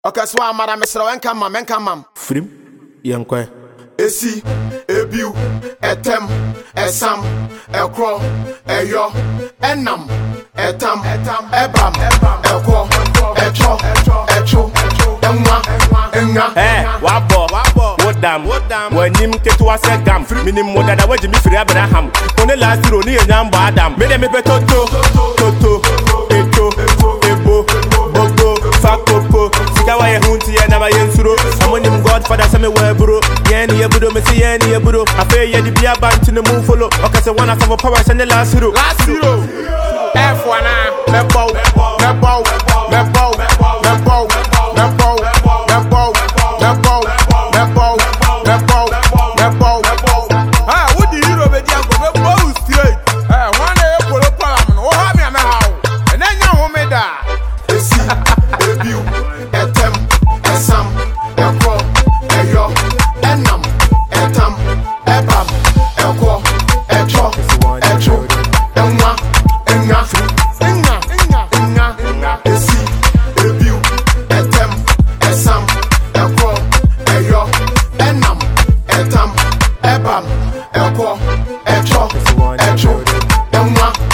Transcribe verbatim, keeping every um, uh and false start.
Okay, so I'm Madam Mister Wenka Mam, Wenka Mam. Frim, Yankwe. Esi, Ebu, Etem, Esam, Ekro, Eyo, Enam, Etam, Ebam, Ekro, Echo, Echo, Enwa, Enga. Eh, wabo, wabo, wodam, wodam. When him get to us a gam, minim moda da waji mi free Abraham. Kone last zero ni enyambo Adam. Me dem me toto, toto, eto, ebo, bogo, fakopo. Sika wa ye hunti ya na ma yensuro. Amoni m Godfather say me we bro. Yeni ye budo me see yeni ye budo. Afe ye di bia band to the move follow. Okay, say one of our power send the last zero. Last zero. F one ah, me bow, me bow, me bow, me bow, me bow, me bow, me bow, me bow, me bow, me bow. Ah, what the hero be dia go me bow straight. Eh, one day polo pala no, o ha me na how. And then ya ho me da. Esi, Ebu, Etem, Esam, Ekro, Eyo, Enam, Etam, Ebam, Ekro, Echo, Echo, Enwa, Enga, Enga, Enga, Enga, Enga. Esi, Ebu, Etem, Esam, Ekro, Eyo, Enam, Etam, Ebam, Ekro, Echo, Echo, Enwa.